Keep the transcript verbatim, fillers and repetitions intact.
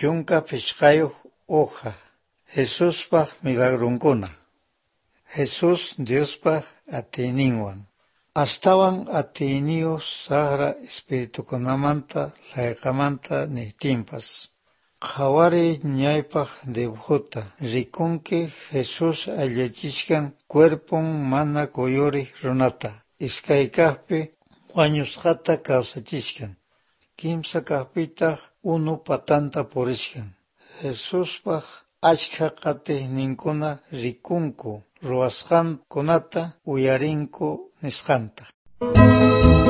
chunka pichqayuq uqa, Jesuspaq milagrunkuna. Jesús Diospaq atiyninwan. Astawan atiyniyu saqra espiritukunamanta layqamanta niptinpas. Qhawari ñaypaq dibujuta rikunki Jesús allachishkan cuerpon mana kuyuriq runata. Iskay kaqpi wañusqata kawsachishkan. Kimsa kaqpitaq unu patanta purishkan. Jesuspaq achka qatiqninkuna rikunku ruwasqankunata uyarinku nisqanta.